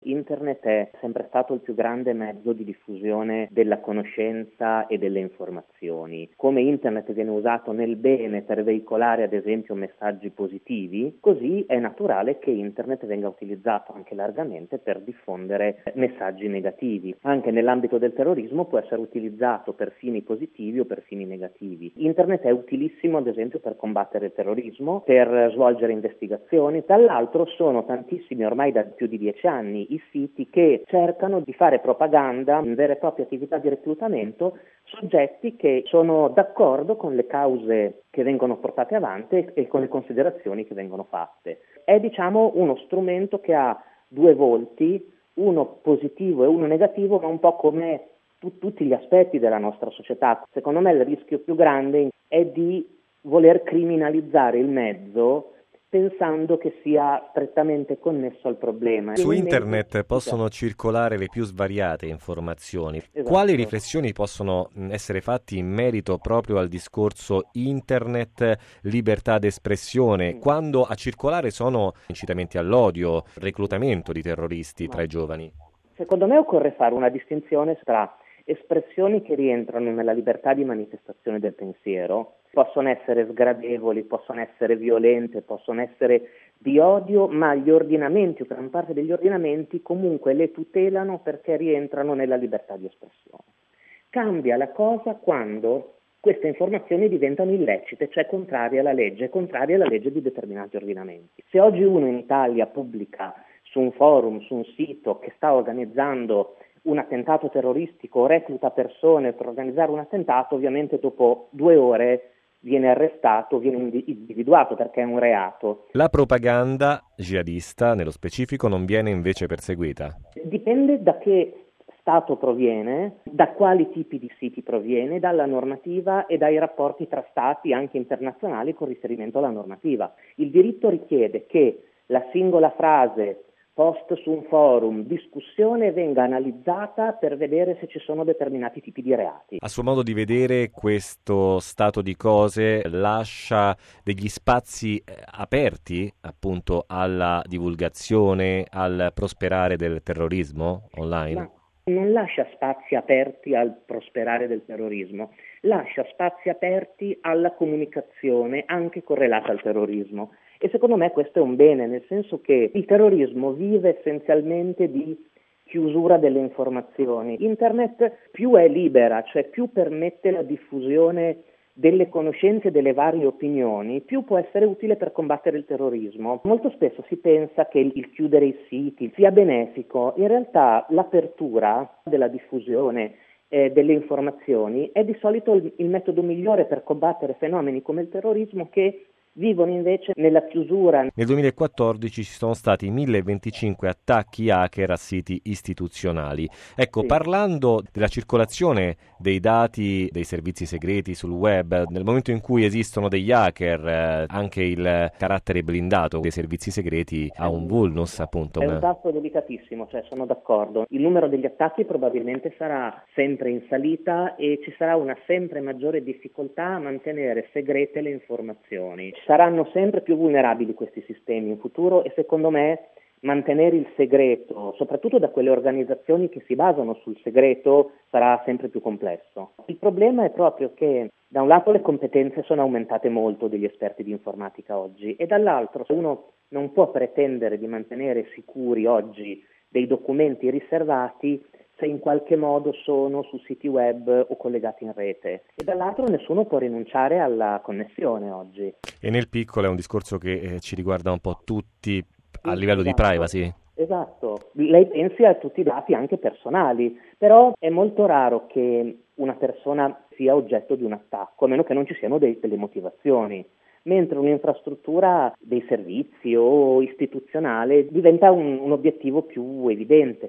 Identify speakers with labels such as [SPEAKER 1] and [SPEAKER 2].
[SPEAKER 1] Internet è sempre stato il più grande mezzo di diffusione della conoscenza e delle informazioni. Come Internet viene usato nel bene per veicolare ad esempio messaggi positivi, così è naturale che Internet venga utilizzato anche largamente per diffondere messaggi negativi. Anche nell'ambito del terrorismo può essere utilizzato per fini positivi o per fini negativi. Internet è utilissimo ad esempio per combattere il terrorismo, per svolgere investigazioni. Dall'altro sono tantissimi, ormai da più di 10 anni, i siti che cercano di fare propaganda in vere e proprie attività di reclutamento, soggetti che sono d'accordo con le cause che vengono portate avanti e con le considerazioni che vengono fatte. È uno strumento che ha due volti, uno positivo e uno negativo, ma un po' come tutti gli aspetti della nostra società. Secondo me il rischio più grande è di voler criminalizzare il mezzo pensando che sia strettamente connesso al problema.
[SPEAKER 2] Su internet possono circolare le più svariate informazioni.
[SPEAKER 1] Esatto.
[SPEAKER 2] Quali riflessioni possono essere fatte in merito proprio al discorso internet, libertà d'espressione, quando a circolare sono incitamenti all'odio, reclutamento di terroristi tra i giovani?
[SPEAKER 1] Secondo me occorre fare una distinzione tra espressioni che rientrano nella libertà di manifestazione del pensiero, possono essere sgradevoli, possono essere violente, possono essere di odio, ma gli ordinamenti o gran parte degli ordinamenti comunque le tutelano perché rientrano nella libertà di espressione. Cambia la cosa quando queste informazioni diventano illecite, cioè contrarie alla legge di determinati ordinamenti. Se oggi uno in Italia pubblica su un forum, su un sito che sta organizzando un attentato terroristico o recluta persone per organizzare un attentato, ovviamente dopo 2 ore viene arrestato, viene individuato perché è un reato.
[SPEAKER 2] La propaganda jihadista, nello specifico, non viene invece perseguita?
[SPEAKER 1] Dipende da che Stato proviene, da quali tipi di siti proviene, dalla normativa e dai rapporti tra Stati anche internazionali con riferimento alla normativa. Il diritto richiede che la singola frase post su un forum, discussione venga analizzata per vedere se ci sono determinati tipi di reati.
[SPEAKER 2] A suo modo di vedere, questo stato di cose lascia degli spazi aperti appunto alla divulgazione, al prosperare del terrorismo online?
[SPEAKER 1] Ma non lascia spazi aperti al prosperare del terrorismo, lascia spazi aperti alla comunicazione anche correlata al terrorismo. E secondo me questo è un bene, nel senso che il terrorismo vive essenzialmente di chiusura delle informazioni. Internet più è libera, cioè più permette la diffusione delle conoscenze e delle varie opinioni, più può essere utile per combattere il terrorismo. Molto spesso si pensa che il chiudere i siti sia benefico, in realtà l'apertura della diffusione delle informazioni è di solito il metodo migliore per combattere fenomeni come il terrorismo che vivono invece nella chiusura.
[SPEAKER 2] Nel 2014 ci sono stati 1025 attacchi hacker a siti istituzionali. Ecco,
[SPEAKER 1] Sì.
[SPEAKER 2] Parlando della circolazione dei dati dei servizi segreti sul web, nel momento in cui esistono degli hacker, anche il carattere blindato dei servizi segreti ha un vulnus, appunto.
[SPEAKER 1] È un tasto delicatissimo, cioè sono d'accordo. Il numero degli attacchi probabilmente sarà sempre in salita e ci sarà una sempre maggiore difficoltà a mantenere segrete le informazioni. Saranno sempre più vulnerabili questi sistemi in futuro e secondo me mantenere il segreto, soprattutto da quelle organizzazioni che si basano sul segreto, sarà sempre più complesso. Il problema è proprio che da un lato le competenze sono aumentate molto degli esperti di informatica oggi e dall'altro uno non può pretendere di mantenere sicuri oggi dei documenti riservati se in qualche modo sono su siti web o collegati in rete. E dall'altro nessuno può rinunciare alla connessione oggi.
[SPEAKER 2] E nel piccolo è un discorso che ci riguarda un po' tutti a livello di privacy.
[SPEAKER 1] Esatto, lei pensi a tutti i dati anche personali, però è molto raro che una persona sia oggetto di un attacco, a meno che non ci siano delle motivazioni. Mentre un'infrastruttura dei servizi o istituzionale diventa un obiettivo più evidente.